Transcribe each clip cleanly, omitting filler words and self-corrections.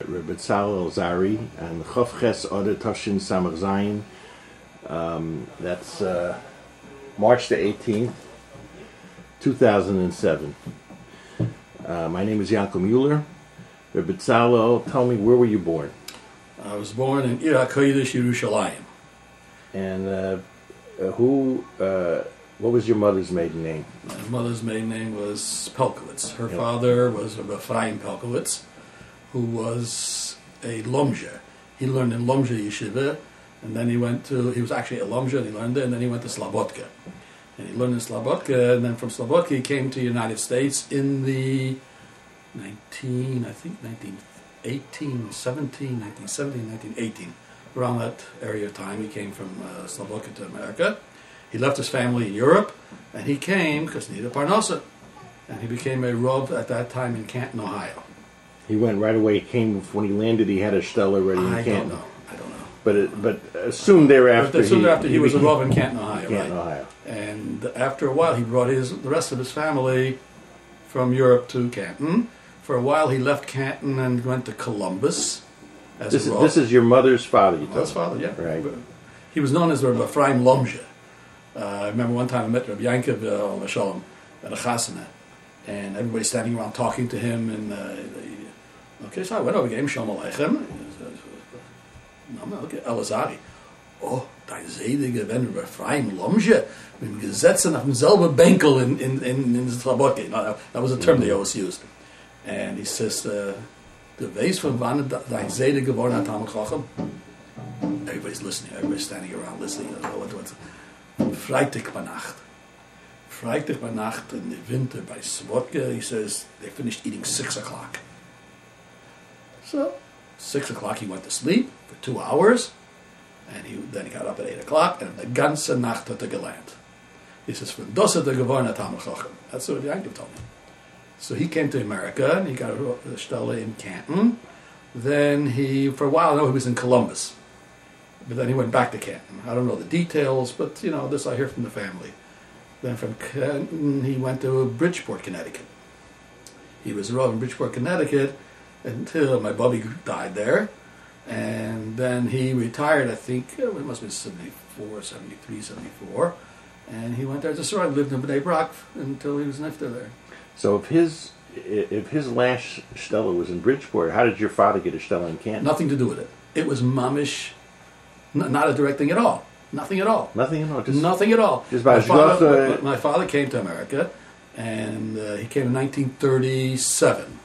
Reb Betzalel Zari and Chof Ches Oder Toshin Samach Zayin. That's March the 18th, 2007. My name is Yankel Mueller. Reb Betzalel, tell me, where were you born? I was born in Ir HaKodesh, Yerushalayim. And what was your mother's maiden name? My mother's maiden name was Pelkowitz. Her father was Reb Ephraim Pelkowitz, who was a Lomje. He learned in Lomje Yeshiva, and then he was actually a Lomje, and he learned there, and then he went to Slobodka. And he learned in Slobodka, and then from Slobodka he came to the United States in the 1918, around that area of time. He came from Slobodka to America. He left his family in Europe, and he came because he needed Parnassa. And he became a Rav at that time in Canton, Ohio. He went right away. When he landed, he had a shtel already in Canton. I don't know. But soon thereafter, he was a Rav in Canton, Ohio. Ohio. And after a while, he brought the rest of his family from Europe to Canton. For a while, he left Canton and went to Columbus as a Rav. This is your mother's father, you Mother's father, yeah. Right. He was known as Reb Ephraim Lomje. I remember one time I met Reb Yankov Shalom at a chasana, and everybody standing around talking to him. And so I went over, gave him Shalom Aleichem. Okay, Elazari. Oh, dein Selige, wenn Reb Ephraim Lomje, mit dem Gesetzen auf demselben Benkel in Slobodka. That was a term they always used. And he says, "The Weis von wann dein Selige geworden hat Talmid Chacham." Everybody's listening. Everybody's standing around listening. What's Freitag by Nacht in the winter by Slobodka, he says, they finished eating 6 o'clock. So, 6 o'clock he went to sleep for 2 hours, and then he got up at 8 o'clock, and the ganze Nacht hat gelernt. He says, von das hat geworden Talmid Chacham. That's what Yankov told me. So he came to America, and he got a stelle in Canton. Then for a while, I know he was in Columbus. But then he went back to Canton. I don't know the details, but this I hear from the family. Then from Canton, he went to Bridgeport, Connecticut. He was a Rav in Bridgeport, Connecticut, until my Bubby died there. And then he retired, I think, it must have been 74, 73, 74. And he went there to Sarah, lived in Bnei Brak until he was nifter there. So if his last shtel was in Bridgeport, how did your father get a shtel in Canton? Nothing to do with it. It was mamish. Not a direct thing at all. Nothing at all. Nothing at all. Nothing at all. Just by my father came to America, and he came in 1937.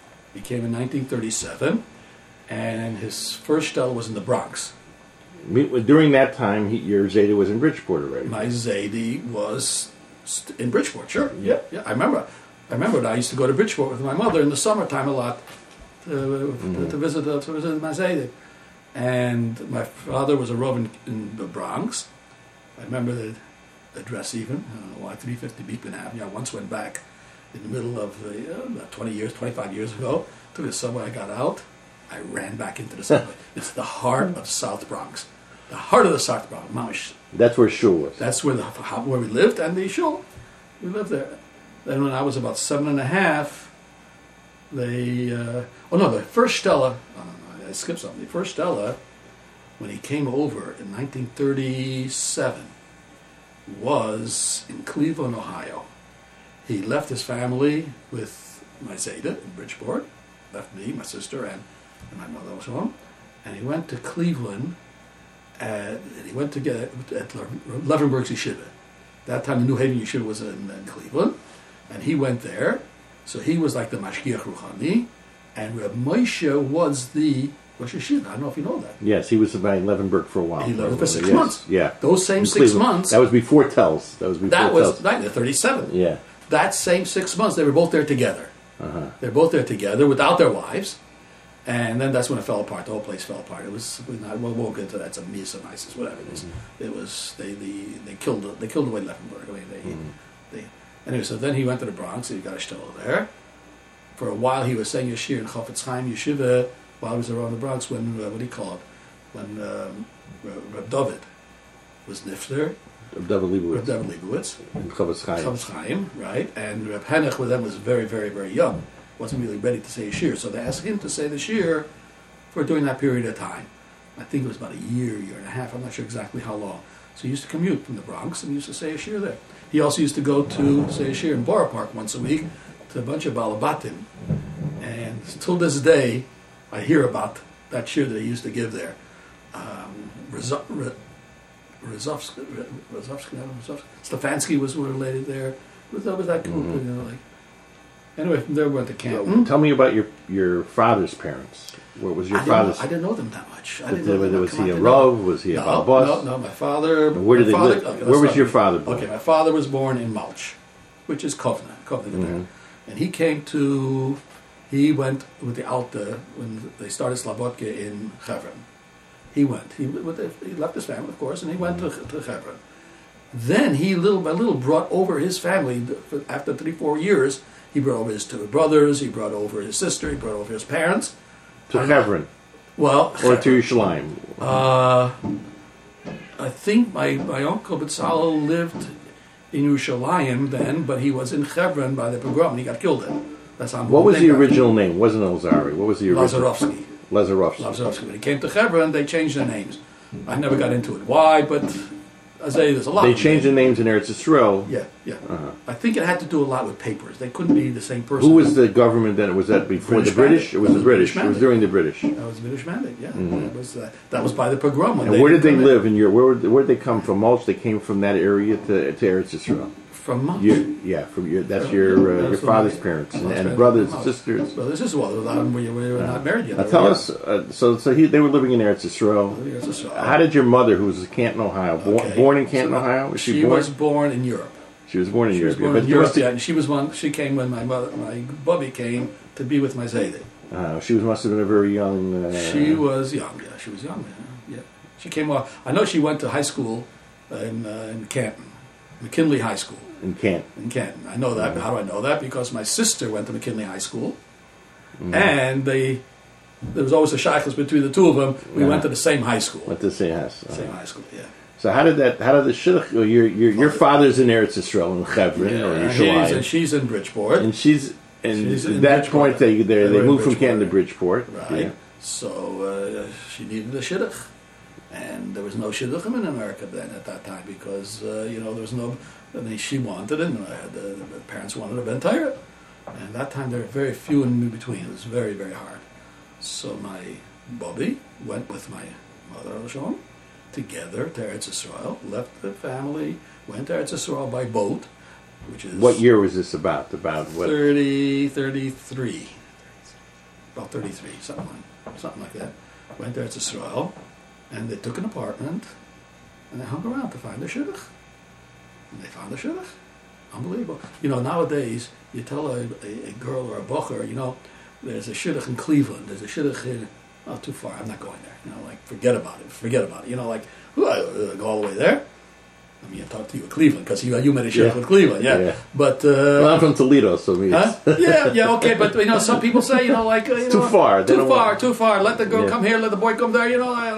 And his first shtel was in the Bronx. During that time, your Zayda was in Bridgeport already. My Zayda was in Bridgeport. Sure. Yeah. I remember that I used to go to Bridgeport with my mother in the summertime a lot to visit my Zayda. And my father was a Rav in the Bronx. I remember the address even. I don't know why, 350 Beekman Avenue. I once went back in the middle of about 25 years ago. Took the subway, I got out. I ran back into the subway. It's the heart of South Bronx. The heart of the South Bronx. Mamish. That's where shul was. That's where we lived, and the shul. We lived there. Then when I was about 7.5, the first Stella... I skipped something. The first Stella, when he came over in 1937, was in Cleveland, Ohio. He left his family with my Zayda in Bridgeport, left me, my sister, and my mother was home, and he went to Cleveland, and he went to get at Levenberg's Yeshiva. That time the New Haven Yeshiva was in Cleveland, and he went there, so he was like the Mashgiach Ruchani, and Reb Moshe was the Rosh Hashiva. I don't know if you know that. Yes, he was by Levenberg for a while. He lived for 6 months. Yeah. Those same 6 months. That was before Tells. That was 37. Yeah. That same 6 months, they were both there together. Uh-huh. They were both there together without their wives. And then that's when it fell apart. The whole place fell apart. It was, we won't get into that. It's a Misa, Isis, whatever it is. Mm-hmm. It was, they killed away Levenberg. Anyway, so then he went to the Bronx, and he got a shtel there. For a while, he was saying Yeshir in Chafetz Chaim Yeshiva while he was around the Bronx when, Reb David was nifter. Reb David Leibowitz. In Chafetz Chaim, right? And Reb Henoch with them was very, very, very young. Wasn't really ready to say Yeshir. So they asked him to say the Shir for during that period of time. I think it was about a year and a half. I'm not sure exactly how long. So he used to commute from the Bronx and he used to say a shir there. He also used to go to say a shir in Borough Park once a week to a bunch of balabatim. And till this day, I hear about that shir that he used to give there. Stefanski was related there. Was that group? You know, like. Anyway, from there we went to Canton. Tell me about your father's parents. What was your father's? I didn't know them that much. Was he a Rav? Was he a Balbus? No, my father. Where did they live? Okay, where was your father born? Okay, my father was born in Malch, which is Kovna. And he went with the Alta when they started Slabodka in Hebron. He left his family, of course, and he went to Hebron. Then he, little by little, brought over his family. After 3-4 years, he brought over his 2 brothers, he brought over his sister, he brought over his parents. To Hebron? Well... Or to Yerushalayim? I think my uncle Betzalel lived in Yerushalayim then, but he was in Hebron by the pogrom, and he got killed there. That's how. What was the original name? It wasn't Elzari. What was the original? Lazarovsky. When he came to Hebron, they changed their names. I never got into it. Why? But I say there's a lot. They changed the names in Eretz Yisrael. Yeah. Uh-huh. I think it had to do a lot with papers. They couldn't be the same person. Who was the government then? Was that before the British? It was the British. It was during the British. That was the British mandate. Yeah, that was by the pogrom. And where did they live in your? Where did they come from? Mulch. They came from that area to Eretz Yisrael. From Mulch. That's your father's parents and brothers and sisters. Brothers as well. We were not married yet. Tell us. They were living in Eretz Yisrael. How did your mother, who was in Canton, Ohio, born in Canton, Ohio? Was she was born in Europe. She was born in Europe. And she came when my bubby came to be with my Zayde. She must have been a very young... She was young, yeah. She was young, yeah. She came off... I know she went to high school in Canton. McKinley High School. In Canton. I know that. How do I know that? Because my sister went to McKinley High School. And there was always a shaykhus between the two of them. We went to the same high school. Went to the same high school. Same high school, yeah. So how did the shidduch? Your father's in Eretz Yisrael in Hebron or Yerushalayim, and she's in Bridgeport. And at that point they moved from Canton to Bridgeport. Right. Yeah. So she needed a shidduch, and there was no shidduchim in America then at that time because there was no. I mean, she wanted it, and the parents wanted a Ben Torah. And at that time there were very few in between. It was very, very hard. So my Bobby went with my mother Alshon together to Eretz Yisrael, left the family, went to Eretz Yisrael by boat, which is... What year was this about? About what? 33. About 33, something like that. Went to Eretz Yisrael, and they took an apartment, and they hung around to find a shidduch. And they found a shidduch. Unbelievable. Nowadays, you tell a girl or a bocher, there's a shidduch in Cleveland, there's a shidduch in... Not too far. I'm not going there. Forget about it. Go all the way there. I mean, I talked to you at Cleveland because you made a shidduch with Cleveland, yeah. But I'm from Toledo, so okay. But some people say, it's too far. Too far. Let the girl come here. Let the boy come there.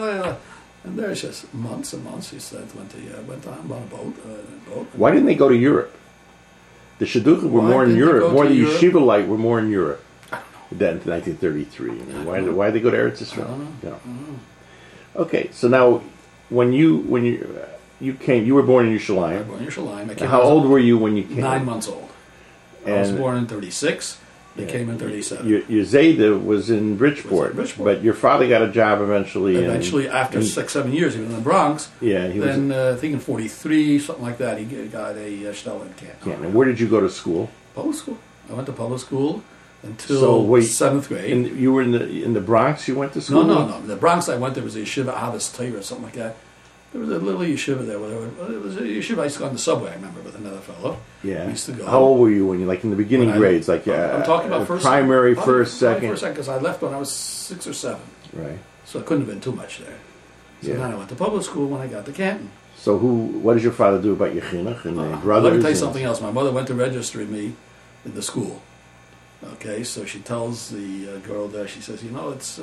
And there's just months and months. He said went on a boat. Why didn't they go to Europe? The shidduchim were more in Europe. More the yeshiva light were more in Europe. Then 1933. Why did they go to Eretz Yisrael? I don't know. Okay, so now when you came, you were born in Yerushalayim. I was born in Yerushalayim. How old were you when you came? 9 months old. I was born in 36. They came in 37. Your Zayda was in Bridgeport, but your father got a job eventually. Eventually, after 6-7 years, he was in the Bronx. Yeah, I think in 43, something like that, he got a shtel in Canton. And where did you go to school? Public school. I went to public school until 7th grade. And you were in the Bronx? You went to school? No. In the Bronx, I went. There was a yeshiva Ahavas Torah or something like that. There was a little yeshiva there. It was a yeshiva I used to go on the subway. I remember with another fellow. Yeah. We used to go. How old were you when in the beginning grades? I'm talking about primary, first, second. First, second, because I left when I was 6 or 7. Right. So it couldn't have been too much there. So then I went to public school when I got to Canton. So what did your father do about your chinuch and your brothers? Let me tell you something else. My mother went to register me in the school. Okay, so she tells the girl there, she says, it's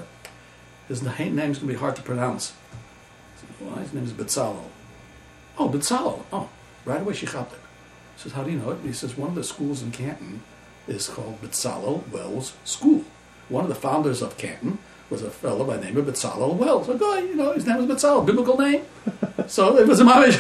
his name's going to be hard to pronounce. I said, well, his name is Betzalel. Oh, Betzalel. Oh, right away she chopped it. She says, how do you know it? He says, one of the schools in Canton is called Betzalel Wells School. One of the founders of Canton was a fellow by the name of Betzalel Wells. A guy, his name was Betzalel, biblical name. So it was a mamish.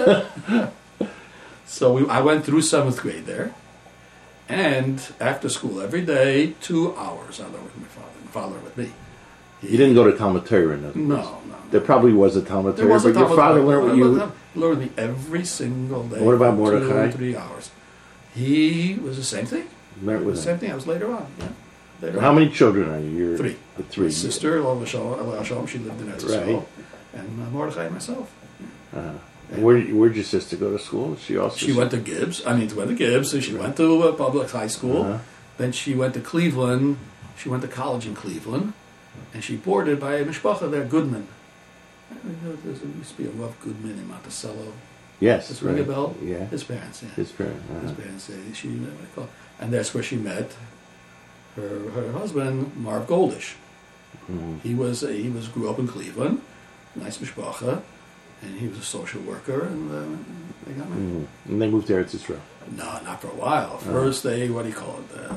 So I went through 7th grade there. And after school, every day, 2 hours, I learned with my father with me. You didn't go to Talmud Torah, no. There probably was a Talmud Torah, but your father learned what you... Learned me every single day. What about Mordechai? 2 or 3 hours. He was the same thing. Learned with the same thing. I was later on. Yeah. How many children are you? 3. The 3. My sister, Shalom, she lived in Eretz Yisrael, and Mordechai and myself. And where'd your sister go to school? She went to Gibbs. She went to a public high school. Then she went to Cleveland. She went to college in Cleveland, and she boarded by a mishpacha there, Goodman. There used to be a Rav Goodman in Monticello. Yes, does it ring a bell? Yeah, his parents. Yeah, his parents. His parents. And that's where she met her husband, Marv Goldish. Mm-hmm. He grew up in Cleveland, nice mishpacha. And he was a social worker, and they got married. Mm-hmm. And they moved to Eretz Yisrael? No, not for a while. First, they, what do you call it?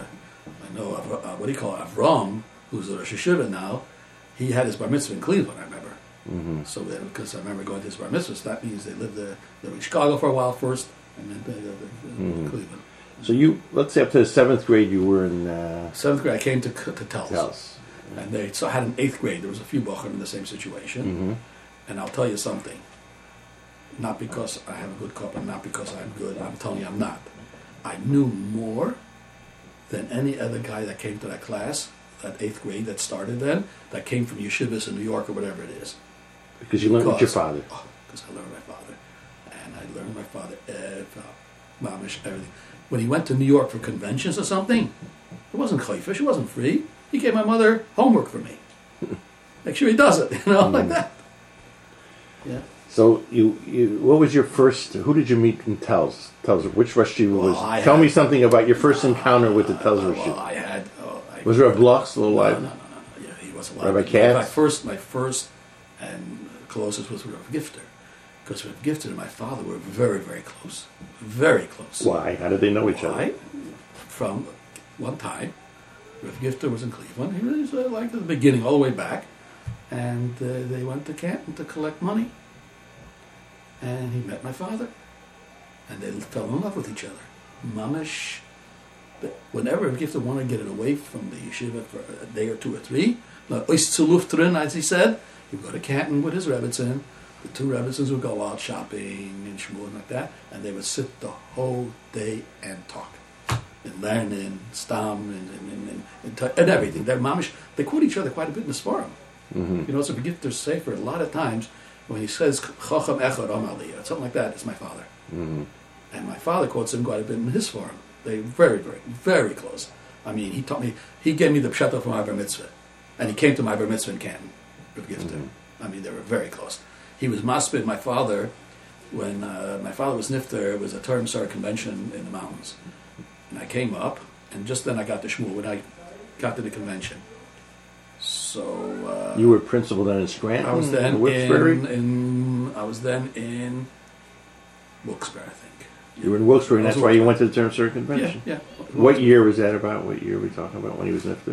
Avram, who's a Rosh Hashiva now, he had his bar mitzvah in Cleveland, I remember. Mm-hmm. So, because I remember going to his bar mitzvah, so that means they lived in Chicago for a while first, and then they lived in Cleveland. So let's say up to the 7th grade, you were in... 7th grade, I came to Telz. Yeah. And I had an 8th grade. There was a few Bochum in the same situation. Mm-hmm. And I'll tell you something. Not because I have a good cup and not because I'm good. I'm telling you I'm not. I knew more than any other guy that came to that class, that 8th grade that started then, that came from yeshivas in New York or whatever it is. Because you learned with your father. Because I learned my father. And I learned my father, mamish, everything. When he went to New York for conventions or something, it wasn't chayfish, it wasn't free. He gave my mother homework for me. Make sure he does it, like that. Yeah. So what was your first? Who did you meet in Telz? Which Rosh Yeshiva was? Tell me something about your first encounter with the Telz Rosh Yeshiva. Was Rav Bloch still alive? No. Yeah, he was alive. Rabbi Katz? My first and closest was Rav Gifter, because Rav Gifter and my father were very, very close, very close. Why? How did they know each other? From one time, Rav Gifter was in Cleveland. He was like at the beginning, all the way back, and they went to Canton to collect money. And he met my father, and they fell in love with each other. Mamish. Whenever Gifter wanted to get it away from the yeshiva for a day or 2 or 3, as he said, he would go to Canton with his Rebbitzin. The 2 Rebbitzins would go out shopping and shmuel like that, and they would sit the whole day and talk, and learn and stam and everything. They're mamish. They quote each other quite a bit in the Sfarim. Mm-hmm. So Gifter Sefer a lot of times. When he says Chacham Echad Amali or something like that, it's my father. Mm-hmm. And my father quotes him quite a bit in his form. They very, very, very close. I mean, he gave me the pshat from my bar mitzvah, and he came to my bar mitzvah in Canton, Rav Gifter. Mm-hmm. I mean, they were very close. He was maspid my father when my father was nifter. It was a Torah Sar convention in the mountains, and I came up, and just then I got to shmuel when I got to the convention. So you were principal then in Scranton. I was then in Wilkes-Barre, I think. Yeah. You were in Wilkes-Barre, and that's why you went to the Term Circuit Convention? Yeah. What year was that about? What year are we talking about when he was nifter?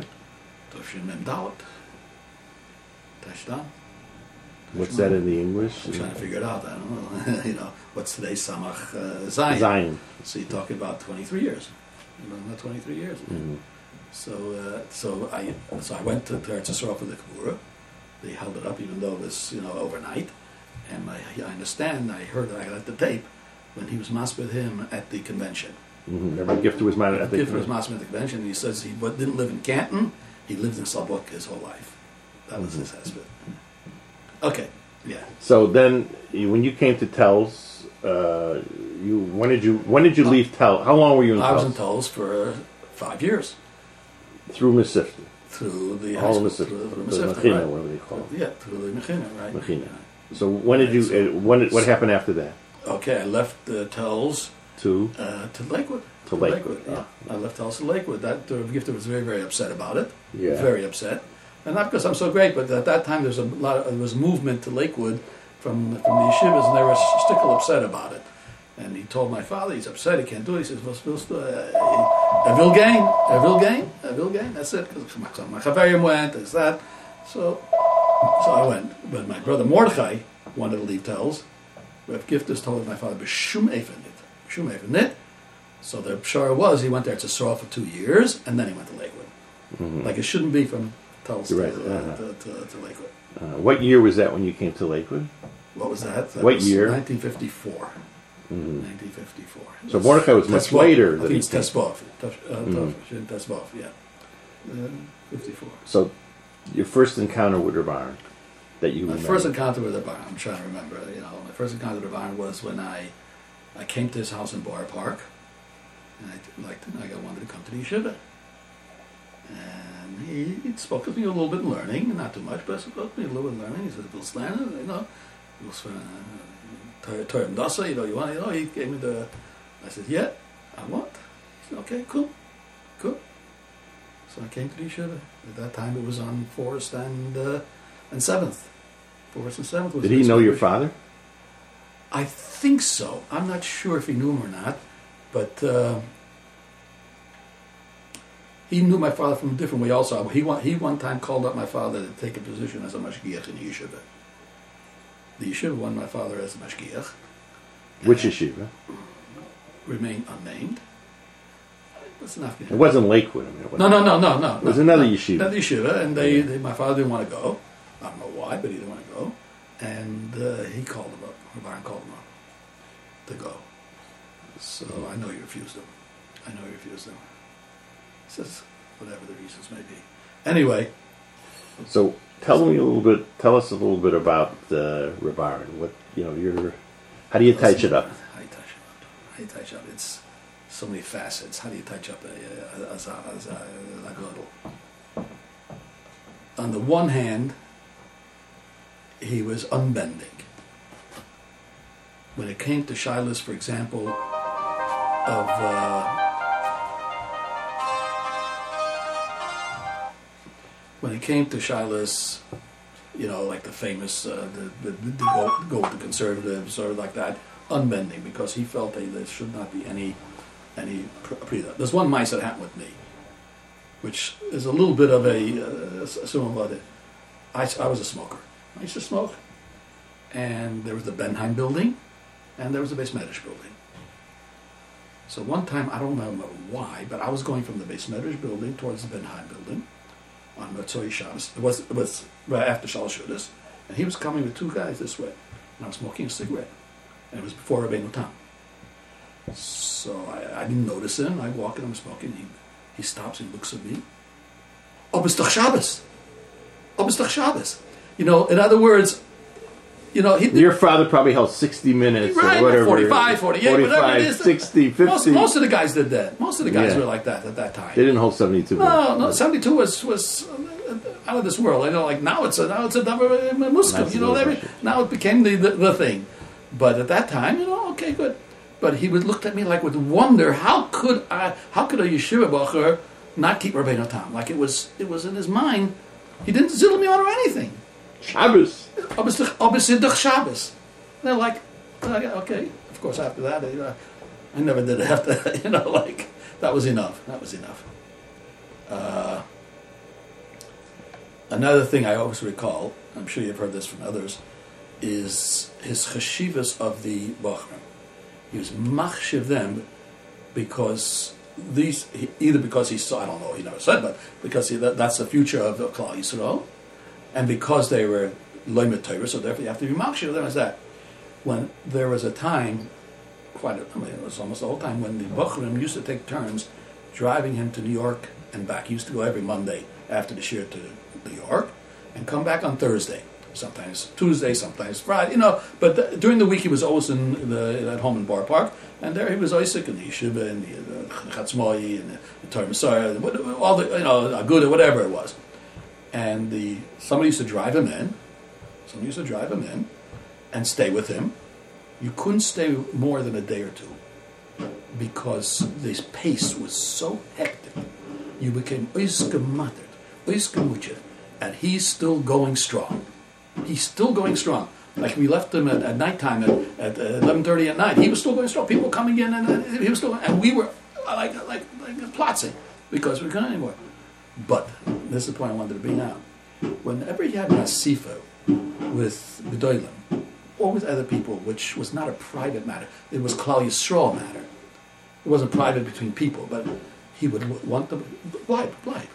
What's that in the English? I'm trying to figure it out. I don't know. What's today's Samach Zion? So you're talking about 23 years. Not 23 years. Mm-hmm. So I went to Eretz Yisrael for the Kavura. They held it up, even though it was overnight. And I understand. I heard that I got the tape when he was mas with him at the convention. Mm-hmm. Rabbi Gifter was mas at the convention. Gifter was mas at the convention, and he says he didn't live in Canton. He lived in Slabuk his whole life. That was his husband. Okay, yeah. So then, when you came to Telz, when did you leave Telz? How long were you in Telz? I was in Telz for 5 years. Through Mesivta? Through the high school. Through the Mechina, right. whatever they call it. Yeah, through the Mechina, right. Mechina. So when did you? What happened after that? Okay, I left Telz to Lakewood. To Lakewood. Yeah, I left Telz to Lakewood. That Gifter was very, very upset about it. Yeah, very upset, and not because I'm so great, but at that time there was movement to Lakewood from the yeshivas, and they were still upset about it. And he told my father, he's upset, he can't do it. He says, I will gain, that's it. Because my chaverim went, there's that. So I went. But my brother Mordechai wanted to leave Telz. Rav Giftis told my father, B'shum Eifenit. So the pshara was, he went there to Sorrel for 2 years, and then he went to Lakewood. Mm-hmm. Like it shouldn't be from Telz to Lakewood. What year was that when you came to Lakewood? What was that? What year? 1954. Mm-hmm. 1954. So Mordechai was much later. I think it's Tesbov. Tesbov, yeah. 54. So your first encounter with Reb Aaron that you remember? My first encounter with Reb Aaron, I'm trying to remember. My first encounter with Reb Aaron was when I came to his house in Borough Park, and I wanted to come to the yeshiva. And he spoke with me a little bit in learning, not too much, but spoke with me a little bit in learning. He said, "We'll stand, Torah Dasa, he gave me the, I said, yeah, I want. He said, okay, cool. So I came to the yeshiva. At that time it was on 4th and 7th. 4th and 7th was. Did he know your father? I think so. I'm not sure if he knew him or not, but he knew my father from a different way also. He one time called up my father to take a position as a mashgiach in the yeshiva. The yeshiva wanted my father as a mashgiach. Which yeshiva? Remained unnamed. It wasn't Lakewood. No. It was another yeshiva. Another yeshiva, and my father didn't want to go. I don't know why, but he didn't want to go. And he called him up. Reb Aaron called him up to go. So I know he refused him. He says, whatever the reasons may be. Anyway. So tell us a little bit about Reb Aaron. What, how do you touch it up? How do you touch up? It's so many facets. How do you touch up a gadol? On the one hand, he was unbending. When it came to shilas, for example, of when it came to shilas, like the famous the go with the conservatives or like that, unbending, because he felt that there should not be any There's one mice that happened with me, which is a little bit of I was a smoker. I used to smoke, and there was the Benheim building, and there was the Beis Medrash building. So one time, I don't remember why, but I was going from the Beis Medrash building towards the Benheim building on Motzei Shabbos. It was right after Shalosh Yudas, and he was coming with 2 guys this way, and I was smoking a cigarette, and it was before Rabbeinu Tam. So I didn't notice him. I walk and I'm smoking. He stops and looks at me. Obis Doch Shabbos. In other words, your father probably held 60 minutes right, or whatever. 45, 48, 45, whatever it is. 60, 50. Most of the guys did that. Most of the guys were like that at that time. They didn't hold 72. No, 72 was out of this world. Now it's a Muslim. Now it became the thing. But at that time, okay, good. But he would look at me like with wonder. How could a yeshiva bacher not keep Rabbeinu Tam? Like it was in his mind. He didn't zittle me out or anything. Shabbos. Obis Shabbos. And they're like, okay. Of course, after that, I never did it after that. That was enough. Another thing I always recall, I'm sure you've heard this from others, is his cheshivas of the Bachram. He was machshiv them because either because he saw, I don't know, he never said, but because that's the future of Klal Yisrael, and because they were loimet Torah, so therefore you have to be machshiv them as that. When there was a time, it was almost the whole time, when the Bachram used to take turns driving him to New York and back. He used to go every Monday after the shir to New York and come back on Thursday. Sometimes Tuesday, sometimes Friday, But during the week he was always at home in Bar Park, and there he was Isaac and the yeshiva and the Chatzmoi and the Torah Messiah, all the Aguda, whatever it was. And somebody used to drive him in, and stay with him. You couldn't stay more than a day or two, because this pace was so hectic. You became Oiska and he's still going strong. Like we left him at nighttime at 11:30 at night. He was still going strong. People coming in, and he was still, and we were like plotzing because we couldn't anymore. But this is the point I wanted to bring out. whenever he had an asifa with Gedolim, or with other people, which was not a private matter, it was Klal Yisrael matter. It wasn't private between people, but he would want them, blibe.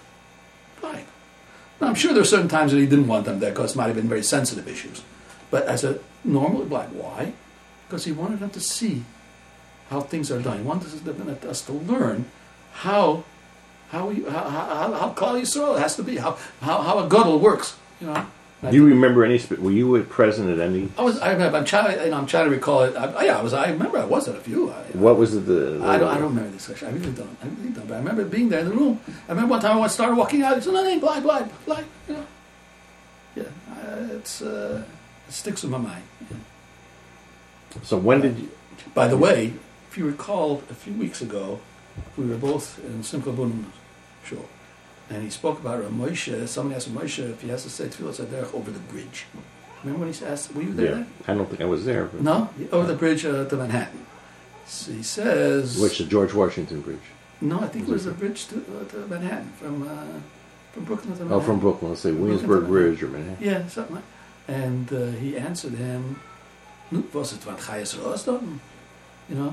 Now, I'm sure there are certain times that he didn't want them there because it might have been very sensitive issues. But as a normal blibe, why? Because he wanted them to see how things are done. He wanted us to learn how Klal Yisrael has to be, how a gadol works. You know. Do you remember any? Were you present at any? I remember. I'm trying to recall it. I remember. I was at a few. What was it? I don't remember this actually. I really don't. But I remember being there in the room. I remember one time I started walking out. He said, "No, blind." You know. Yeah, it sticks in my mind. Yeah. So when did you? By the way, if you recall, a few weeks ago, we were both in Simcha Bunim's show. And he spoke about Moshe. Somebody asked Moshe if he has to say Tfilas Haderech over the bridge. Remember when he asked, were you there? Yeah, I don't think I was there. But... No? Over the bridge to Manhattan. So he says... Which, the George Washington Bridge? No, I think it was the bridge to Manhattan, from Brooklyn to Manhattan. Oh, from Brooklyn. Let's say Williamsburg Bridge or Manhattan. Yeah, something like that. And he answered him, was it van Chayes Roosdorten? You know?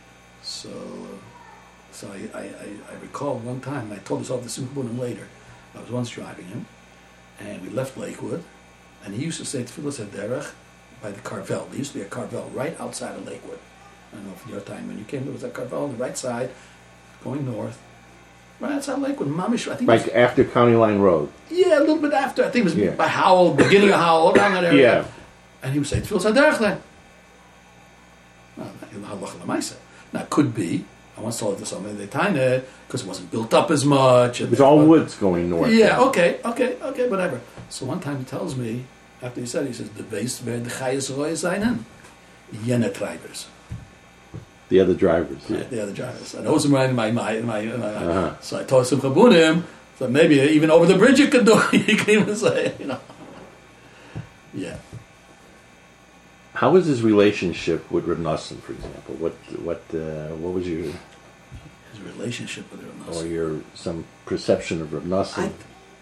So I recall one time, and I told this off to Simcha Bunim later. I was once driving him, and we left Lakewood, and he used to say Tfilas Haderech by the Carvel. There used to be a Carvel right outside of Lakewood. I don't know if your time when you came, there was a Carvel on the right side, going north, right outside Lakewood. Mamish, I think. Like after County Line Road. Yeah, a little bit after. I think it was by Howell, beginning of Howell, around that area. Yeah. And he would say Tfilas Haderech then. Now, it could be. I once told it to somebody they timed it because it wasn't built up as much. It was all woods going north. Yeah, okay, whatever. So one time he tells me, after he said, he says, "The base where the Chayes Roy seinen, jene treibers." The other drivers. Yeah. The other drivers. And those were in my mind. So I told Simcha Bunim, so maybe even over the bridge you could do it. You can even say, you know. Yeah. How was his relationship with Reb Nosson, for example? What was your his relationship with Reb Nosson? Or some perception of Reb Nosson?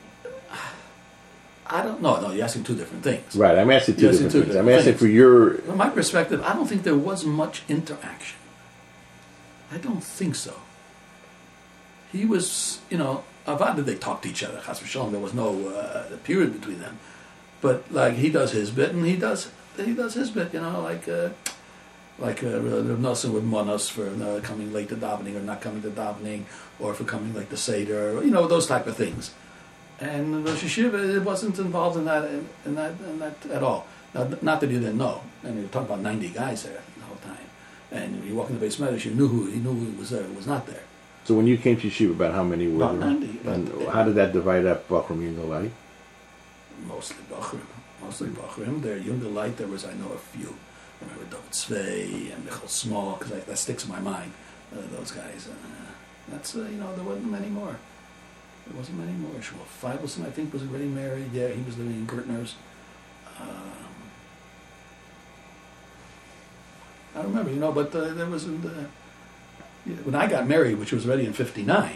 I don't know. No, you're asking two different things. Right, I'm asking two different things. I'm asking for your... From my perspective, I don't think there was much interaction. I don't think so. He was, Avad did they talk to each other? Chas v'shalom, there was no period between them. But like he does his bit and he does his bit, like Reb Nosson would mon us for coming late to davening or not coming to davening, or for coming late to Seder, or, those type of things. And Rosh Hashiva, it wasn't involved in that at all. Now, not that you didn't know. And you were talking about 90 guys there the whole time. And when you walk in the Beis Medrash, he knew who was there, who was not there. So when you came to Yeshiva, about how many were there? 90. And how did that divide up Bachrim Yungalai? Mostly Bachrim. There, Yungalai, there was, I know, a few. I remember David Tzvei and Michal Small, because that sticks in my mind, those guys. That's, there wasn't many more. There wasn't many more. Shmuel Feibelson, I think, was already married. Yeah, he was living in Gertner's. I don't remember, but there wasn't... when I got married, which was already in 59,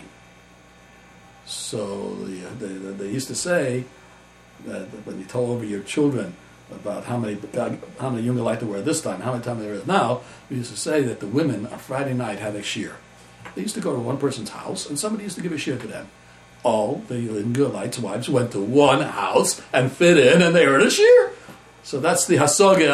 so they used to say that when you told over your children about how many Yungalite there were this time, how many times there is now, we used to say that the women on Friday night had a shir. They used to go to one person's house, and somebody used to give a shir to them. All the Yungalite's wives went to one house and fit in, and they heard a shir. So that's the hasoga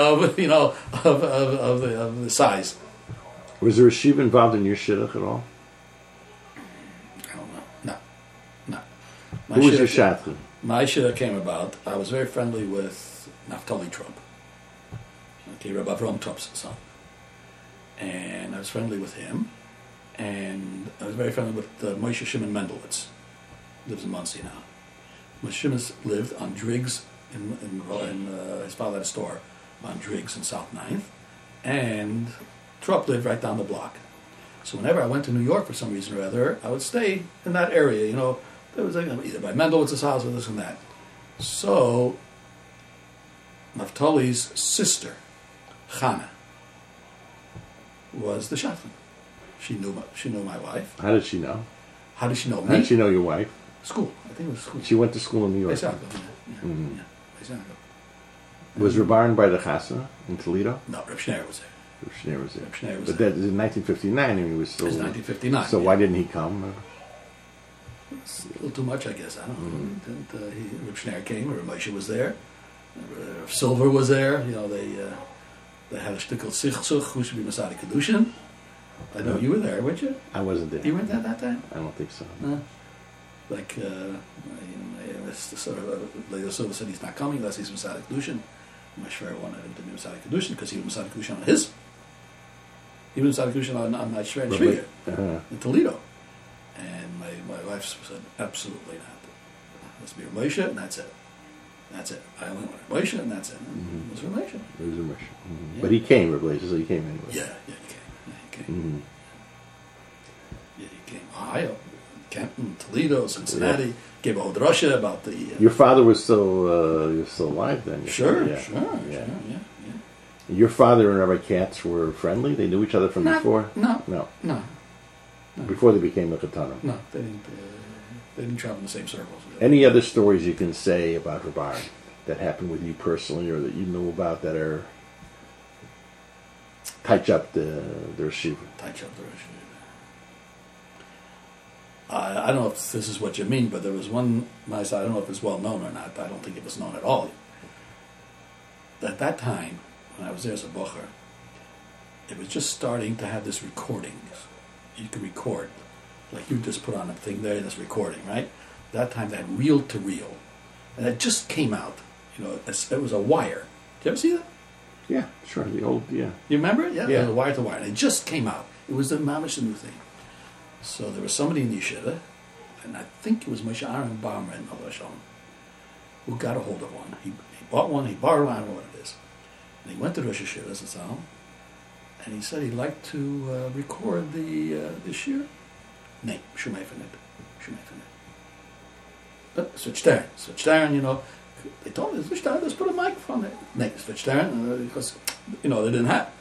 of the size. Was there a shiva involved in your shidduch at all? I don't know. No. Who was your shadchan? My shidduch came about. I was very friendly with Naftali Trump, Rabbi Avram Trump's son, and I was friendly with him, and I was very friendly with Moshe Shimon Mendelowitz. Lives in Monsey now. Moshe Shimon lived on Driggs in his father had a store on Driggs in South 9th, and Trump lived right down the block. So whenever I went to New York for some reason or other, I would stay in that area. There was either by Mendelowitz's house or this and that. So Naftali's sister, Chana, was the shadchan. She knew my wife. How did she know? How did she know me? How did she know your wife? School. I think it was school. She went to school in New York. Exactly. Yeah. Was Rebarn by the Chasana in Toledo? No, Reb Schneider was there. Reb Schneider was there. Reb Schneider was but there. that in 1959, and he was still. It was 1959. So why didn't he come? It's a little too much, I guess. I don't know. Reb Schneider came. Reb Moshe was there. Silver was there. You know, they had a shtickle sichsuch who should be Masadi Kedushin. I know you were there, weren't you? I wasn't there. You weren't there that time? I don't think so. Like, Leo Silva said he's not coming unless he's Masadi Kedushin. Mashver wanted him to be Masadi Kedushin because he was Masadi Kedushin on his. He was Masadi Kedushin on Mashver and Shviga in Toledo. And my wife said, absolutely not. Let's be Ramosha, and that's it. That's it. I only want Ramosha, and that's it. It was Ramosha. It was Ramosha. Yeah. But he came, Ramosha, so he came anyway. Yeah, he came. Yeah, he came. Ohio, Canton, Toledo, Cincinnati. Gave a whole drasha about the... Your father was still alive then? Sure. Your father and Rabbi Katz were friendly? They knew each other from before? No. Before they became Mechatanim? No, they didn't travel in the same circles. Any other stories you can say about Rebarn that happened with you personally or that you know about that are touch up the Yeshiva? Touch up the Yeshiva. I don't know if this is what you mean, but there was one, I don't know if it's well known or not. I don't think it was known at all. At that time, when I was there as a bocher, it was just starting to have this recording. You could record. Like you just put on a thing there, this recording, right? That time they had reel to reel. And it just came out. You know, it was a wire. Did you ever see that? Yeah, sure. The old, yeah. You remember it? Yeah. Yeah. It was a wire to wire. And it just came out. It was the mamish new thing. So there was somebody in Yeshiva, and I think it was Moshe Aaron Baumren, who got a hold of one. He bought one, he borrowed one, I don't know what it is. And he went to Rosh Hashiva, Zatzal, and he said he'd like to record the shir. Nee, Shumei Fenet. But switch there, you know. They told me, switch there, let's put a microphone there. Nee, switch there, because, you know, they didn't have.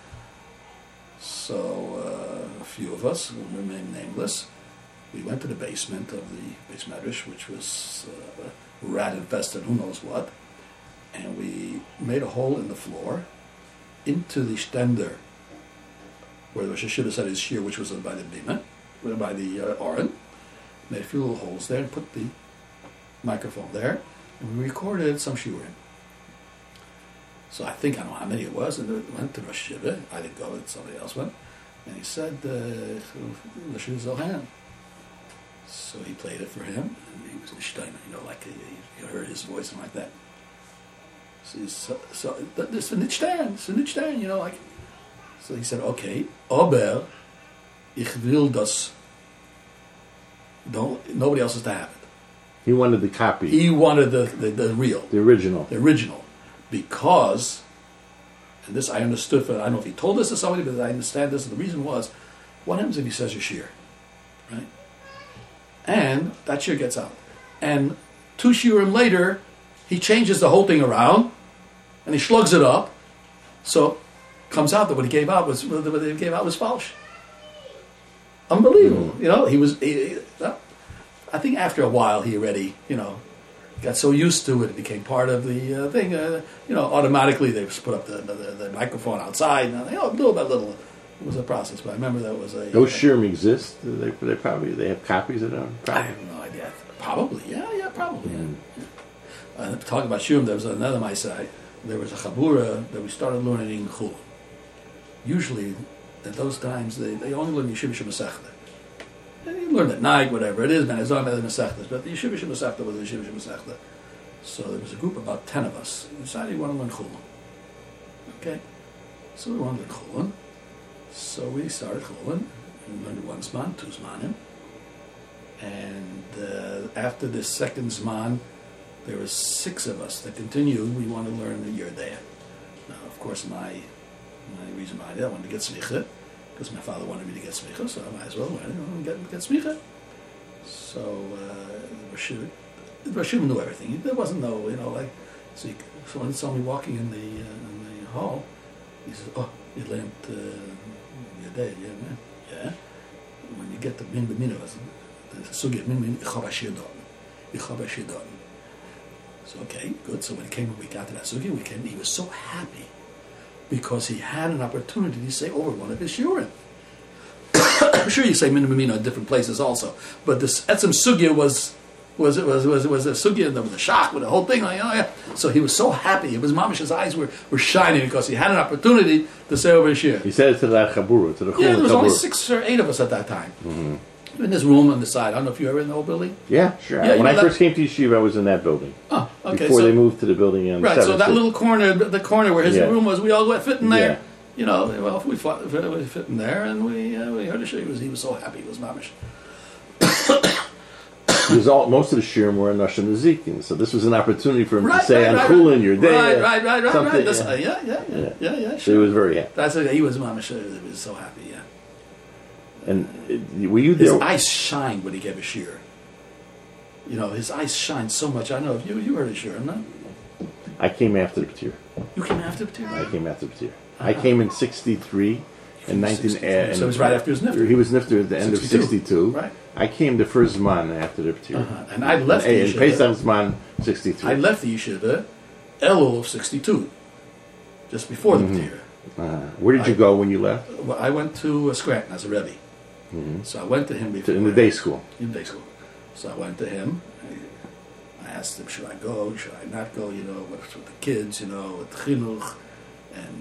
So a few of us, who remain nameless, we went to the basement of the Beis Medrash, which was rat-infested, who knows what, and we made a hole in the floor into the stender where the Rosh Hashiva said his shir, which was by the bima, by the Aron. Made a few little holes there and put the microphone there, and we recorded some shiurim. So I don't know how many it was, and it went to Rosh Hashiva. I didn't go, somebody else went. And he said, Rosh Hashiva Zohan. So he played it for him, and he was Nishtaina, you know, like you heard his voice and like that. So this is Nishtain, you know, like. So he said, okay, aber ich will das. Nobody else is to have it. He wanted the copy. He wanted the real. The original. The original. Because, and this I understood, I don't know if he told this to somebody, but I understand this, and the reason was, what happens if he says a shir? Right? And that shir gets out. And 2 shiurim later, he changes the whole thing around, and he slugs it up, so comes out that what he gave out was false. Unbelievable. You know, I think after a while he already, you know, got so used to it, it became part of the thing. You know, automatically they put up the microphone outside. And, little by little, it was a process. But I remember that was a... Those shiurim exist? They have copies of them? I have no idea. Probably, yeah, probably. Yeah. Talking about shiurim, there was another my side. There was a chabura that we started learning in Chul. Usually, at those times, they only learn Yeshiva Shemesechta. You learn at night, whatever it is, man. It's not about the Masechtas, but the Yeshiva Shemesechta was the Yeshiva Shemesechta. So there was a group of about 10 of us. We decided we want to learn Chulun. Okay? So we wanted to learn Chulun. So we started Chulun. We learned 1 Zman, 2 Zmanim. And after the second Zman, there were 6 of us that continued. We wanted to learn the Yerdea. Now, of course, my reason behind it, I wanted to get Smicha, because my father wanted me to get Smicha, so I might as well get Smicha. So Rashid knew everything. There wasn't no, so when he saw me walking in the hall, he says, "Oh, you learned Yerdea, yeah, man? Yeah. When you get the Min B'Mino, the Sugya Min Ich hab Ashir dort. So, okay, good. So when we got to that sugya, he was so happy because he had an opportunity to say over one of his shiurim. I'm sure you say minimum in different places also, but this etzem sugya was a sugya with the shach, with the whole thing. So he was so happy. It was mamish, his eyes were shining because he had an opportunity to say over his shiur. He said it to the chabura, to the chul. Yeah, there was only 6 or 8 of us at that time. Mm-hmm. In this room on the side. I don't know if you were in the old building. Yeah, sure. Yeah, when I first came to yeshiva, I was in that building. Oh, okay. Before they moved to the building on right. So that little corner, the corner where his room was, we all went fit in there. Yeah. We fit in there, and we heard a shir. He was so happy. He was mamish. Most of the shiurim were in Nashon Nezikin, so this was an opportunity for him to say, "I'm cool in your day." Right. Yeah. So he was very happy. That's it. He was mamish. He was so happy. Yeah. And were you there? His eyes shined when he gave a shiur. His eyes shined so much. I know if you heard a shiur, no? I came after the Patir. You came after the Patir? I came after the Patir. I came in 63 and 19. So it was right after his nifter. He was nifter at the end 62. Of 62. Right. I came the first Zman after the Patir. And I left the yeshiva. Pesach Zman 63. I left the yeshiva Elul of 62, just before the Patir. Where did you go when you left? Well, I went to Scranton as a Rebbe. Mm-hmm. So I went to him before. In the day school? In the day school. So I went to him. I asked him, should I go? Should I not go? What's with the kids, with chinuch. And,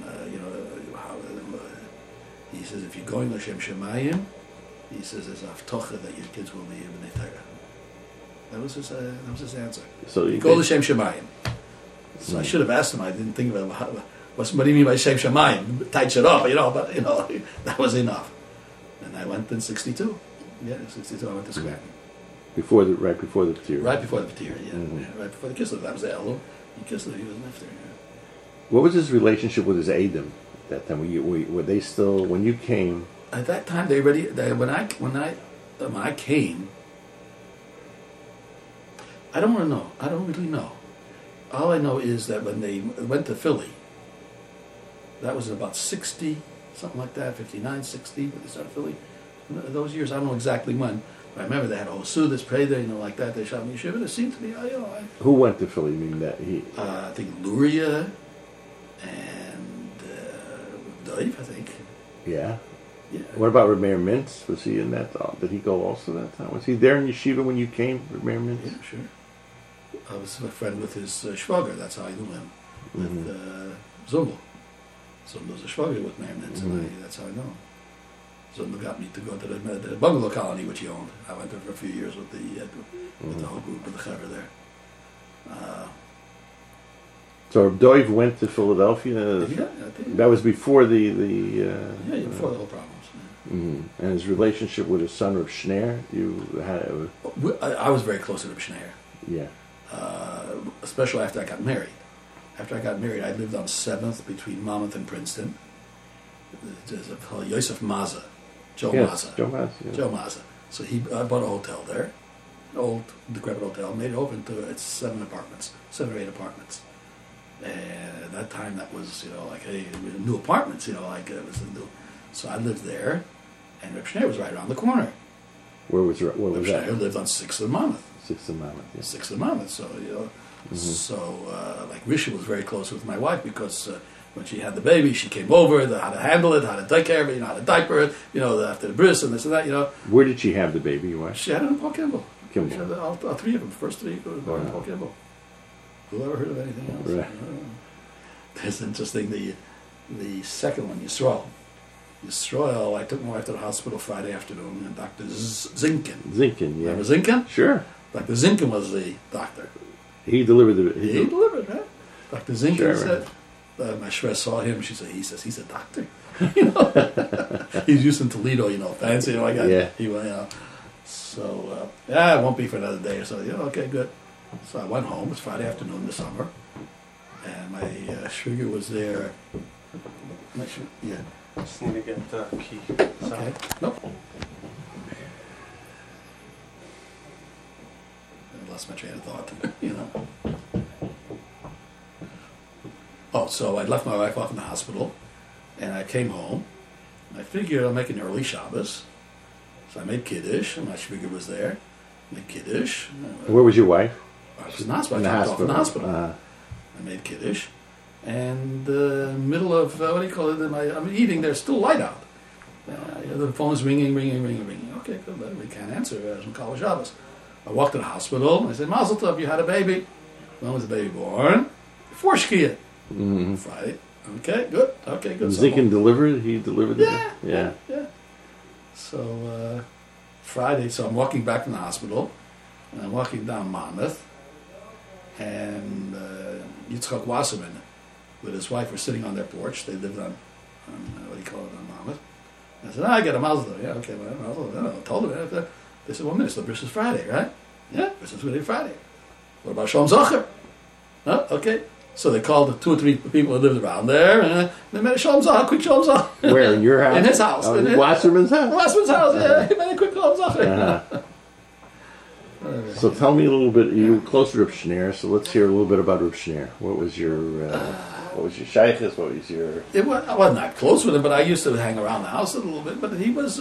he says, if you're going to Shem Shemayim, he says, there's a haftocha that your kids will be in the Torah. That was his answer. So you go to Shem Shemayim. So I should have asked him. I didn't think of it. What do you mean by Shem Shemayim? Tight shit up, but that was enough. And I went in 62. Yeah, in 62 I went to Scranton. Right before the Patir. Right before the Patir, yeah. Mm-hmm. Right before the Kislev. That was the Elul. He was left there. Yeah. What was his relationship with his Eidim at that time? Were they still, when you came? At that time, when I came, I don't want to know. I don't really know. All I know is that when they went to Philly, that was about 60, something like that, 59, 60, when they started Philly. Those years, I don't know exactly when. But I remember they had a whole Sudas prayed there, like that. They shot me a shiva. It seemed to be, Who went to Philly? I mean, that he. I think Luria and Dave, I think. Yeah. Yeah. What about Reb Meir Mintz? Was he in that? Did he go also that time? Was he there in yeshiva when you came, Reb Meir Mintz? Yeah, sure. I was a friend with his shwager. That's how I knew him. With Zumel. Zumel was a shwager with Meir Mintz, and that's how I know him. Zumel got me to go to the bungalow colony, which he owned. I went there for a few years with the whole group of the chaver there. So Dov went to Philadelphia. Yeah, I think. That was before the before the whole problems. Mm-hmm. And his relationship with his son, Reb Schneur, I was very close to Reb Schneur. Yeah. Especially after I got married. After I got married, I lived on 7th between Monmouth and Princeton. There's a fellow, Yosef Maza, Joe Maza. Joe Maza. So I bought a hotel there, an old decrepit hotel, made it over into 7 or 8 apartments. And at that time, that was, new apartments, it was new. So I lived there, and Reb Schneur was right around the corner. Where was that? Reb Schneur lived on 6th and Monmouth. 6th and Monmouth, yeah. 6th and Monmouth, so, Risha was very close with my wife because when she had the baby, she came over, how to handle it, how to take care of it, how to diaper it, after the bris and this and that, Where did she have the baby, your wife? She had it in Paul Kimball. She had all 3 of them, first 3 were born in Paul Kimball. Who ever heard of anything else? Right. That's interesting. The second one, Yisrael, I took my wife to the hospital Friday afternoon, and Dr. Zinkin. Zinkin, yeah. Remember Zinkin? Sure. Dr. Zinkin was the doctor. He delivered it. He delivered, right? Dr. Zinkin said, my shver saw him, he says, he's a doctor. He's used in Toledo, fancy, like that. Yeah. He went, So, it won't be for another day or so. Okay, good. So I went home. It was Friday afternoon in the summer. And my shviger was there. Yeah. Just need to get the key. Okay. Nope. I lost my train of thought, Oh, so I left my wife off in the hospital, and I came home. I figured I'll make an early Shabbos. So I made Kiddush, and my shviger was there. Made Kiddush. Where was your wife? I was in the hospital. I dropped off in the hospital. I made Kiddush. And middle of, what do you call it, I'm eating, there's still light out. The phone is ringing. Okay, good, we can't answer. It's Makal Shabbos. I walked to the hospital, and I said, Mazel Tov, you had a baby. When was the baby born? Before Shkia. Friday. Okay, good. Zinkin delivered? He delivered it? Yeah. So, Friday, so I'm walking back from the hospital, and I'm walking down Monmouth, and Yitzchak Wasserman with his wife were sitting on their porch. They lived on what do you call it, on Monmouth. I said, I get a Mazel Tov. Yeah, okay, well, I told them. They said, well, Minister, this is Friday, right? Yeah, this is Friday. What about Shalom Zacher? Huh? Okay. So they called the 2 or 3 people who lived around there, and they made a Shalom Zacher, quick Shalom Zacher. Where, in your house? In his house. In Wasserman's house? Wasserman's house, yeah. He made a quick Shalom Zacher. So tell me a little bit, you were close to Reb Shneur, so let's hear a little bit about Reb Shneur. What was your shaykhis? What was your... I was not close with him, but I used to hang around the house a little bit, but he was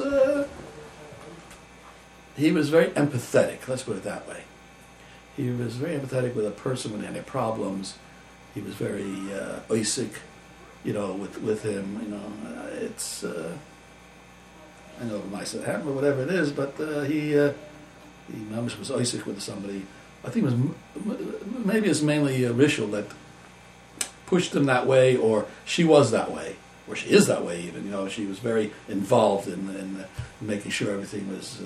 very empathetic, let's put it that way. He was very empathetic with a person when they had their problems. He was very oisik, with him, it's... I know if I said happened or whatever it is, but he was oisik with somebody. I think it was maybe it's mainly Rishel that pushed him that way, or she was that way, or she is that way even. She was very involved in making sure everything was.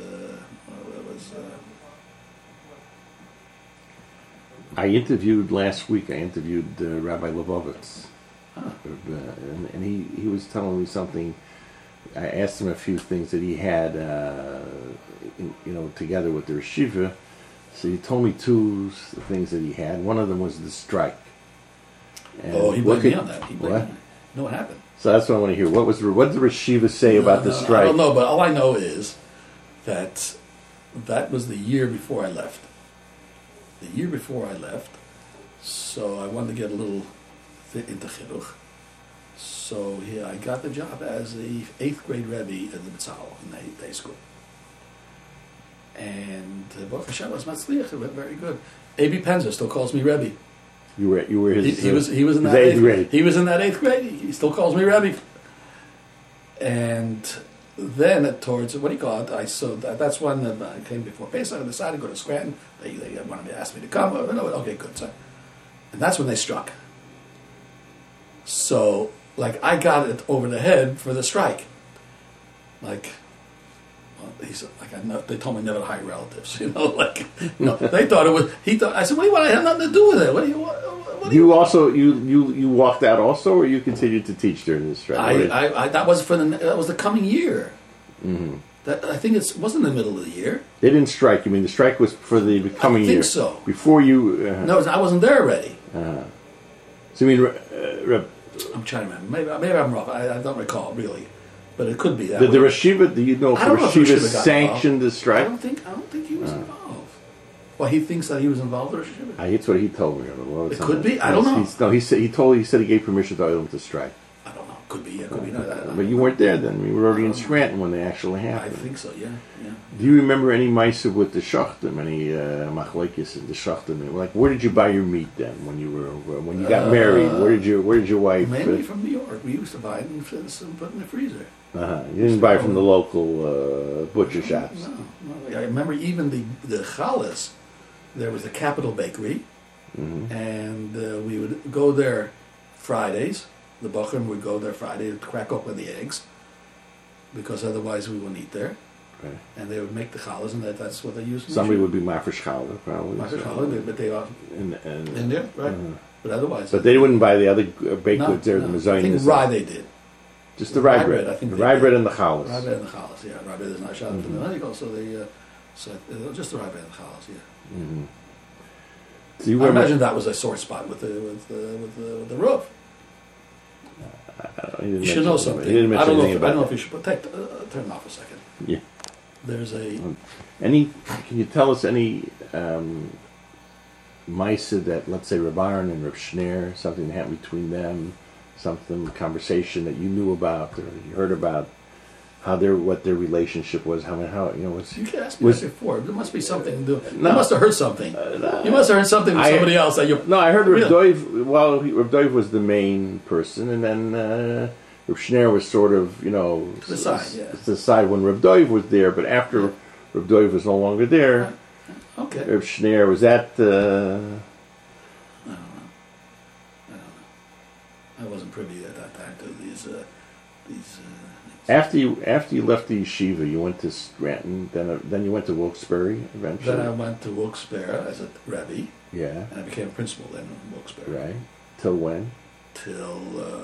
I interviewed last week. Rabbi Levovitz, and he was telling me something. I asked him a few things that he had, together with the Yeshiva. So he told me 2 things that he had. One of them was the strike. And he blamed me on that. What? No, what happened? So that's what I want to hear. What did the Yeshiva say about the strike? I don't know, but all I know is that was the year before I left. So I wanted to get a little into Chinuch. So I got the job as a 8th grade Rebbe at the B'tzal in the day school. And Baruch Hashem was Matzliach. It went very good. A.B. Penzer still calls me Rebbe. You were his. He was in that 8th grade. He was in that 8th grade. He still calls me Rebbe. And then towards what do you call it? That's when I came before Pesach. I decided to go to Scranton. They wanted to ask me to come. Okay, good. So, and that's when they struck. So, I got it over the head for the strike. They told me never to hire relatives. They thought it was. I said, "What do you want? I have nothing to do with it. What do you want?" You also you walked out also, or you continued to teach during the strike? That was the coming year. Mm-hmm. I think it wasn't the middle of the year. They didn't strike. You mean the strike was for the coming year? I think so. Before you? No, I wasn't there already. So you mean? I'm trying to remember. Maybe I'm wrong. I don't recall really, but it could be that. Did the Yeshiva? Do you know if the Yeshiva sanctioned the strike? I don't think he was involved. Well, he thinks that he was involved in the Yeshiva. That's what he told me. It could be. I don't know. He said he gave permission to them to strike. I don't know. Could be. Could be. No, but you weren't there then. You were already in Scranton when they actually happened. I think so. Yeah. Do you remember any ma'aser with the shachtim? Any machlekes in the shachtim? Where did you buy your meat then when you got married? Where did your wife? Mainly from New York. We used to buy it and put it in the freezer. You didn't buy it from the local butcher shops. No. I remember even the challahs. There was the Capital Bakery, and we would go there Fridays. The Bachrim would go there Friday to crack open the eggs, because otherwise we wouldn't eat there. Right. And they would make the challahs, and that's what they used. Somebody would be mafresh challah, probably. Mafresh challah, but they are in there, right? But otherwise, but they wouldn't buy the other baked goods there. The mezainis. I think rye they did. Just the rye bread. I think the rye bread and the challahs. Rye bread and the challahs. Yeah, rye bread is not shot from the medical, so just the rye bread and the challahs. Yeah. Mm-hmm. So I imagine that was a sore spot with the roof. You should know something. I don't know if you should turn it off a second. Yeah. There's can you tell us any ma'aser that, let's say, Reb Aaron and Reb Shneur, something that happened between them, conversation that you knew about or you heard about what their relationship was. How you can ask me that before. There must be something. You must have heard something. You must have heard something from somebody else. That you. No, I heard Reb Doiv. Well, Reb Doiv was the main person, and then Reb Shneir was sort of to the side. Yeah. To the side when Reb Doiv was there, but after Reb Doiv was no longer there, okay. Reb Shneir was at. I don't know. I wasn't privy at that time to these. After you left the yeshiva, you went to Scranton. Then you went to Wilkes-Barre eventually. Then I went to Wilkes-Barre as a rebbe. Yeah. And I became a principal then in Wilkes-Barre. Right. Till when? Till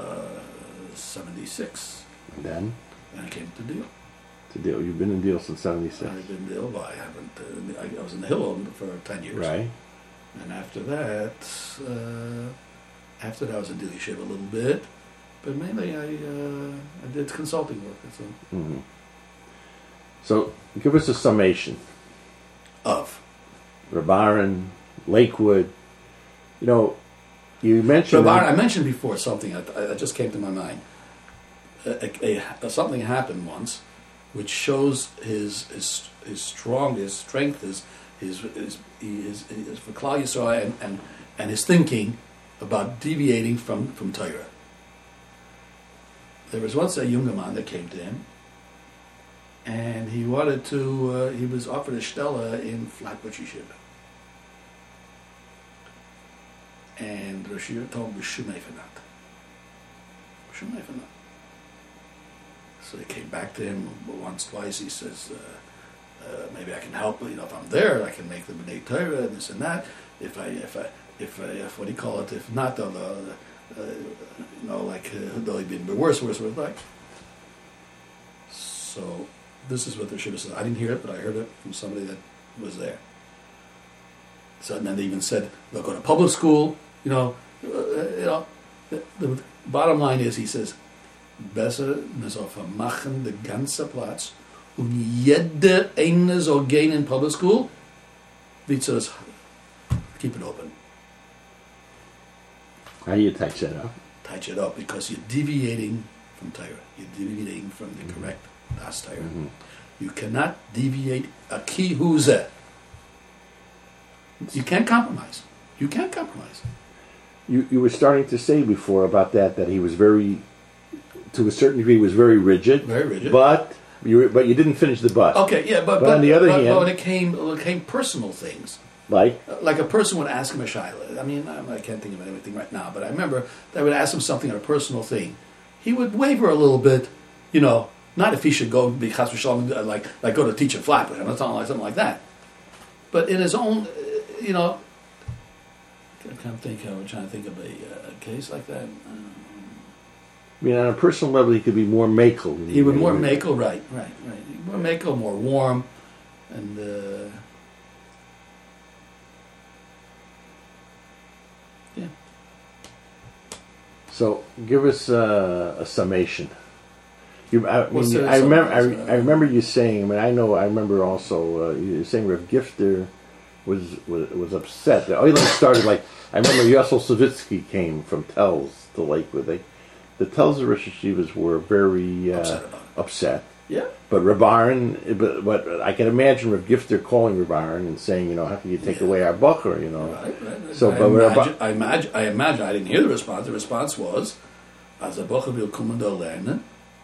76. And then? And I came to Deal. To Deal. You've been in Deal since 76. I've been in Deal, but I haven't. I was in the Hill for 10 years. Right. And after that I was in Deal Yeshiva a little bit. But mainly I did consulting work. So. Mm-hmm. So give us a summation of Reb Aaron, Lakewood. You mentioned Reb Aaron, I mentioned before something that just came to my mind. Something happened once, which shows his strength, his for Klal Yisrael and his thinking about deviating from Torah. There was once a younger man that came to him, and he wanted to. He was offered a stella in Flatbush Yeshiva, and Rosh Yeshiva told him B'shum Eifanat. So he came back to him once, twice. He says, "Maybe I can help. If I'm there, I can make the B'nai Torah and this and that. If what do you call it? If not, they'll even worse, like." So this is what the Yeshiva said. I didn't hear it, but I heard it from somebody that was there. So and then they even said they'll go to public school. The bottom line is, he says, besser machen the ganze Platz jeder eine soll gehen in public school. Wie soll keep it open. How do you touch that up? Touch it up because you're deviating from Torah. You're deviating from the correct Das Torah. Mm-hmm. You cannot deviate a kihuze. You can't compromise. You can't compromise. You were starting to say before about that he was very, to a certain degree, was very rigid. Very rigid. But you didn't finish the but. Okay, yeah, but on the other hand, when it came personal things. Like a person would ask him a shayla. I mean, I can't think of anything right now, but I remember they would ask him something on a personal thing. He would waver a little bit, not if he should go be chas v'shalom, like go to teach a Flatbush, something like that. But in his own, I'm trying to think of a case like that. I mean, on a personal level, he could be more makel. He would more makel, right. More makel, more warm, and yeah. So, give us a summation. I remember you saying. I remember also you saying Rav Gifter was upset. The Oilam started I remember Yossel Savitsky came from Telz to Lakewood. The Telz Rosh Yeshivas were very upset. Yeah. But Reb Aaron, but I can imagine Rav Gifter calling Reb Aaron and saying, how can you take away our bucher, Right. So, I imagine. I didn't hear the response. The response was, "As a bucher will kommen da lernen."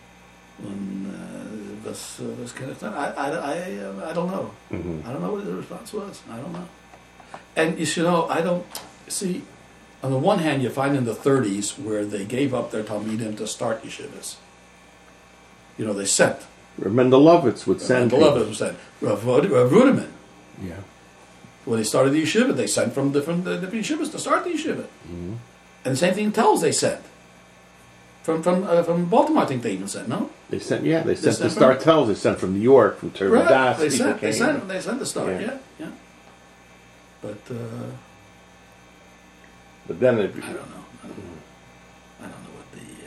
Was kind of thing. I don't know. Mm-hmm. I don't know what the response was. I don't know. And I don't see. On the one hand, you find in the 30s where they gave up their talmidim to start yeshivas. They sent. Mendelovitz would send. Mendelovitz would send. Rav Ruderman. Yeah. When they started the yeshiva, they sent from different yeshivas to start the yeshiva. Mm-hmm. And the same thing Telz they sent. From Baltimore, I think they even sent. No, they sent. Yeah, they sent to start Telz. They sent from New York, from Turbo Das. They sent the start. Yeah. But then I don't know. I don't know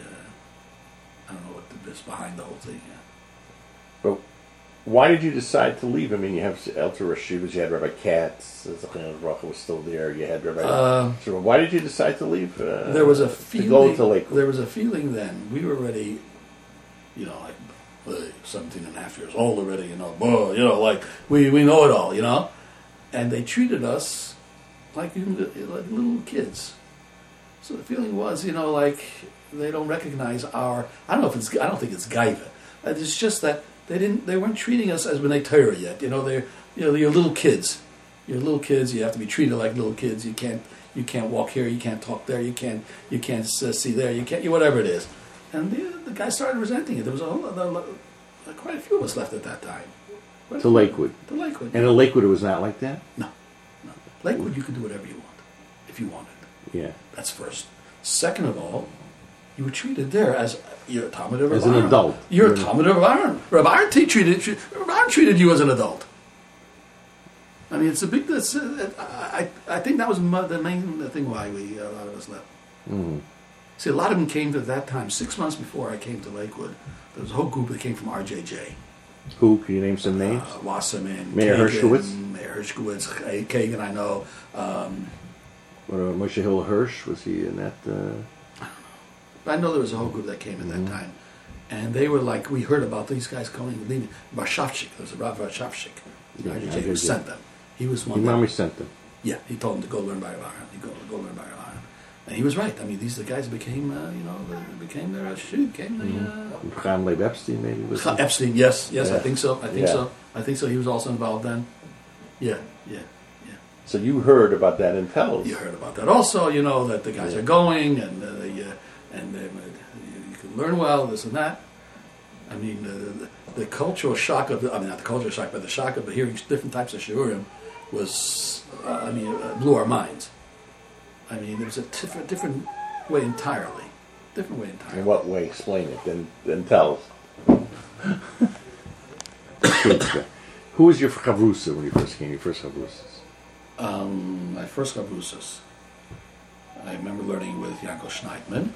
what the is behind the whole thing. Yeah. But why did you decide to leave? I mean, you have Elter Rashivas, you had Rabbi Katz, Zachin was still there. You had Rabbi. So why did you decide to leave? There was a feeling. To go to Lakewood. There was a feeling then. We were ready. 17 and a half years old already, like we know it all, and they treated us like little kids. So the feeling was, like they don't recognize our. I don't think it's gaiva. It's just that they weren't treating us as b'nei Torah yet. You're little kids. You're little kids. You have to be treated like little kids. You can't walk here. You can't talk there. You can't see there. You can't whatever it is. And the guy started resenting it. There was quite a few of us left at that time. To Lakewood. To Lakewood. And in Lakewood, it was not like that. No. Lakewood, you could do whatever you want, if you wanted. Yeah. That's first. Second of all, you were treated there as you're a Talmud of Reb As an Aaron. adult. You're a Talmud of Reb Aaron. Reb Aaron treated you as an adult. I mean, it's a big. I think that was the main thing why a lot of us left. Mm-hmm. See, a lot of them came to that time. 6 months before I came to Lakewood, there was a whole group that came from RJJ. Who? Can you name some names? Wasserman, Mayor Hershkowitz, Kagan. I know. Moshe Hill Hirsch, was he in that? I know there was a whole group that came at that time, and they were like, we heard about these guys leaving. Varshavchik, there was a Rav Varshavchik. RJJ who sent them. He was one. Your mommy sent them. Yeah, he told them to go learn by Aaron. Go learn by Aaron. And he was right. I mean, these guys became, became their Chaim Leib Epstein, maybe was Epstein. Yes, yeah. I think so. I think so. He was also involved then. Yeah. So you heard about that in Pels. You heard about that also. That the guys are going, and you can learn well, this and that. I mean, the cultural shock of not the cultural shock, but the shock of hearing different types of shiurim was, blew our minds. I mean, there was a different way entirely. Different way entirely. In what way? Explain it. Then tell us. Who was your chavrusa when you first came? Your first chavrusas? My first chavrusas. I remember learning with Yankel Schneidman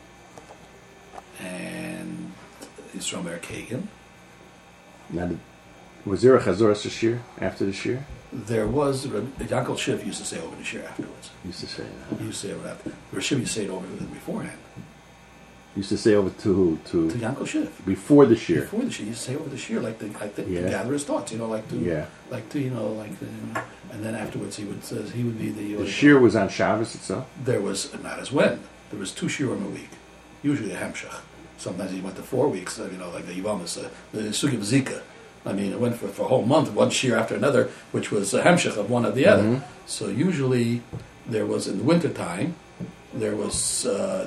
and Yisrael Meir Kagan. Now, was there a chazoras shir after the shir? There was. Yankel Shiv used to say over the shir afterwards. Used to say that. He used to say over after. Shiv used to say it over beforehand. Used to say over to who? To Yankel Shiv. Before the shir. Before the shir, he used to say over the shir, like the gatherer's thoughts. And then afterwards he would be the shir was on Shabbos itself. There was not as when. There was 2 shiurim a week, usually a hemshech. Sometimes he went to 4 weeks. Like the Yivamis, the Sugi Zika. I mean, it went for a whole month, one shir after another, which was a hemshech of one of the other. So usually there was in the wintertime, there was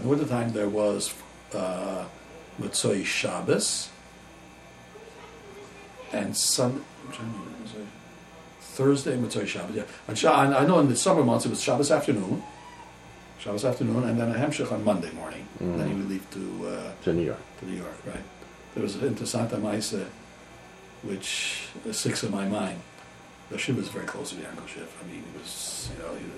Motzoi Shabbos and Thursday Motzoi Shabbos. Yeah, I know in the summer months it was Shabbos afternoon, and then a hemshech on Monday morning. Then he would leave to New York. To New York, right? There was into Santa Maisa, which sticks in my mind. The Shiv was very close to the Yankel Shiv. I mean, it was,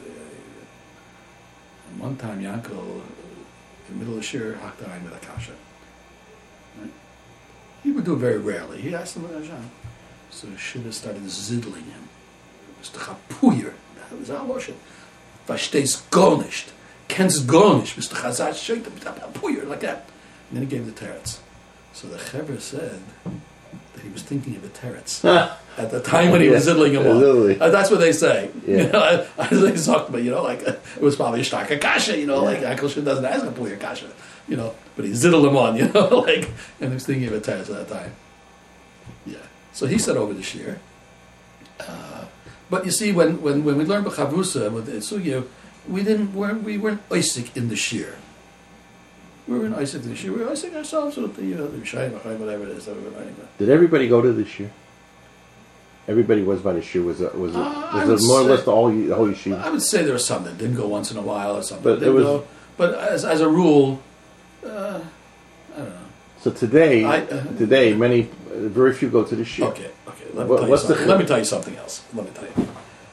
one time Yankel, in the middle of the shir, hakta ayin with Akasha. Right? He would do it very rarely. He asked him, so Shiva started ziddling him. Mr. Chapuyer, that was our worship. Verstehst gar nicht. Kennst gar nicht. Mr. Chazal shake the Chapuyer, like that. And then he gave the teretz. So the Chaver said that he was thinking of the teretz at the time when he was ziddling him on. That's what they say. Yeah. They talked about, it was probably a stark kasha, like Yankel Shiv doesn't ask a puyer kasha, but he ziddled him on, and he was thinking of a teretz at that time. Yeah. So he said over the shir. But you see, when we learned B'chavrusa with Sugya, we weren't Isaac in the shir. We weren't Isaac in the shir. We were Isaac ourselves with the Rishayim, whatever it is that we were learning about. Did everybody go to the shir? Everybody was by the shir. Was it more or less the whole yeshiva? I would say there were some that didn't go once in a while or something. But as a rule, I don't know. So today, very few go to the shir. Okay. Let me tell you something else. Let me tell you.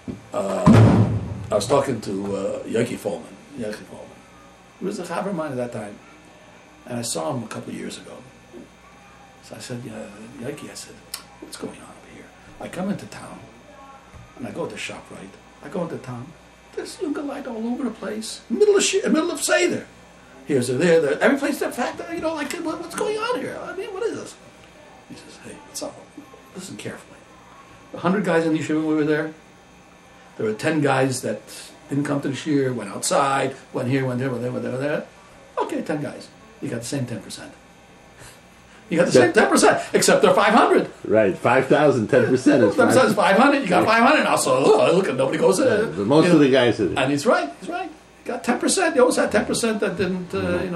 I was talking to Yoki Folman. He was a chaver of mine at that time. And I saw him a couple of years ago. So I said, Yoki, what's going on over here? I come into town, and I go to ShopRite. I go into town. There's Yungalite all over the place. Middle of Seder. Here's there. Every place, in fact, what's going on here? I mean, what is this? He says, hey, what's up? Listen carefully. 100 guys in the yeshiva when we were there. There were 10 guys that didn't come to the shir, went outside, went here, went there, went there, went there, went there. Okay, 10 guys. You got the same 10%. You got the same 10%, except they're 500. Right, 5,000, 10% is 10% is 500. You got 500. Also, look, nobody goes in. But most of the guys did it. And he's right. You got 10%. You always had 10% that didn't,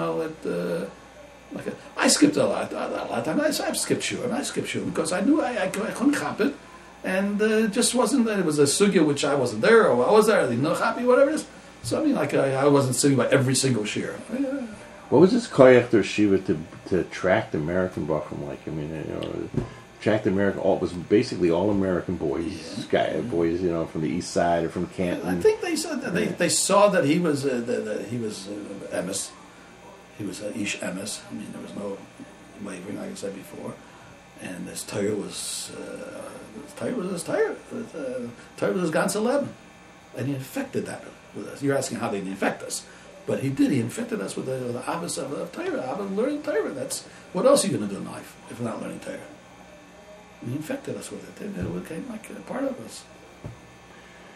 I skipped a lot of times. I've skipped shiur. I skipped shiur because I knew I couldn't chop it. And it just wasn't, it was a sugya which I wasn't there, or I was there, I didn't know happy, whatever it is. So, I mean, I wasn't sitting by every single shiur. What was this koyach to Shiva to attract American Bachram like? I mean, attract American, it was basically all American boys, boys, from the east side or from Canton. I think they said that they saw that he was emes. He was ish emes. I mean, there was no wavering, like I said before. And his Torah was his Torah. Torah was his ganze Leben. And he infected that with us. You're asking how did he infect us? But he did. He infected us with the avos of Torah. Avos learning Torah. That's what else are you going to do in life if you're not learning Torah? He infected us with it. It became like a part of us.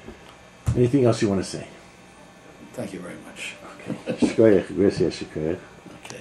Anything else you want to say? Thank you very much. Okay.